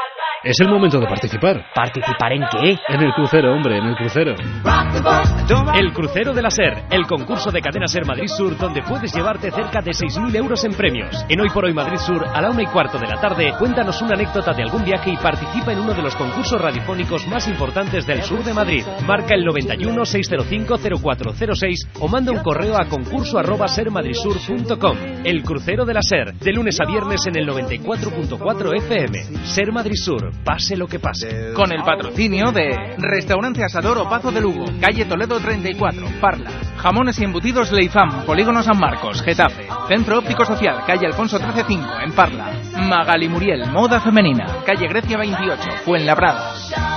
Es el momento de participar. ¿Participar en qué? En el crucero, hombre, en el crucero. El Crucero de la SER, el concurso de Cadena SER Madrid Sur, donde puedes llevarte cerca de 6.000 euros en premios. En Hoy por Hoy Madrid Sur, a la 1:15 de la tarde, cuéntanos una anécdota de algún viaje y participa en uno de los concursos radiofónicos más importantes del sur de Madrid. Marca el 91 605 0406 o manda un correo a concurso@sermadridsur.com. El Crucero de la SER, de lunes a viernes en el 94.4 FM. SER Madrid Sur, pase lo que pase. Con el patrocinio de Restaurante Asador Opazo de Lugo, calle Toledo 34, Parla. Jamones y embutidos Leifam, Polígono San Marcos, Getafe. Centro Óptico Social, calle Alfonso 13-5, en Parla. Magali Muriel, moda femenina, calle Grecia 28, Fuenlabrada.